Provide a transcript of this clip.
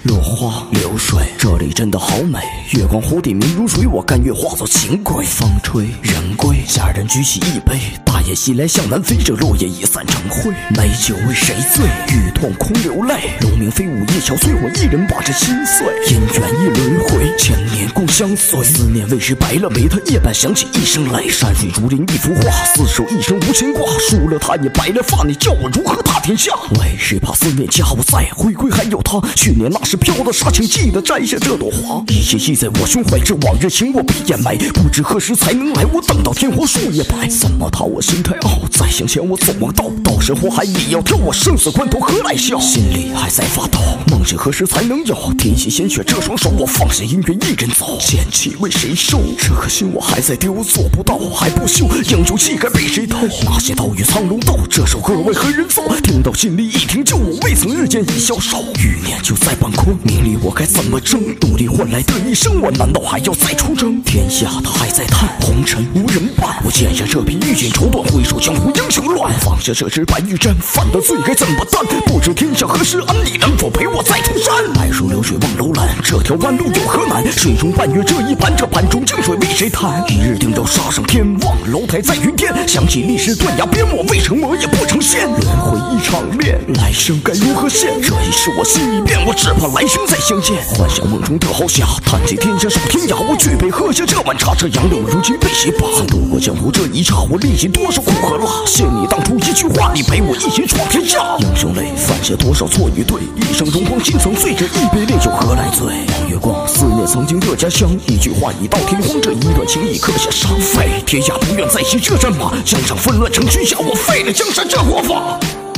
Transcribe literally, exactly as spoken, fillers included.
落花流水，这里真的好美。月光湖底明如水，我甘愿化作情鬼。风吹人归，家人举起一杯，大雁西来向南飞，这落叶已散成灰。美酒为谁醉？欲痛空流泪。龙鸣飞舞夜憔悴，我一人把这心碎。姻缘一轮回，千年共相随。思念为谁白了眉？他夜半响起一声雷。山水竹林一幅画，厮守一生无牵挂。输了他也白了发，你叫我如何踏天下？为谁怕思念家？我再回归还有他。去年那时飘的沙，请记得摘下这朵花。一切记在我胸怀，这往日情我必掩埋。不知何时才能来，我等到天荒树叶白。怎么逃我心太傲？再向前我走王道，到时火海也要跳，我生死关头何来笑？心里还在发抖，梦醒何时才能有？天血鲜血这双手，我放下姻缘一人走。剑气为谁收？这颗心我还在丢，做不到还不休。英雄气概被谁偷？那些刀与苍龙斗，这首歌为何人奏？听到心里一听就，我未曾日渐已消瘦。欲念就在半空，名利我该怎么争？努力换来的一生，我难道还要再出征？天下他还在叹，红尘无人伴。我剑下这匹御剑绸缎，回首江湖英雄乱。放下这支白玉簪，犯的罪该怎么担？不知天下何时安，你能否陪我再出山？白如流水望楼兰，这条弯路有何难？水中半月这一盘，这盘中清水为谁弹？一日定要杀上天，望楼台在云天。想起历史断崖边，我未成魔也不成仙。轮回一场恋，来生该如何现？这一世我心已变，我只怕来生再相见。幻想梦中的豪侠，叹气天下守天涯。我举杯喝下这碗茶，这杨柳如今被谁拔？曾度过江湖这一刹，我历尽多少苦和辣。谢你当初一句话，你陪我一起闯天下。英雄泪，犯下多少错与对？一生荣光心曾碎，这一杯烈酒何来醉？望月光，思念曾经的家乡。一句话已到天荒，这一段情已刻下伤。废天涯不愿再骑这战马，江上纷乱成群侠，我废了江山这活法。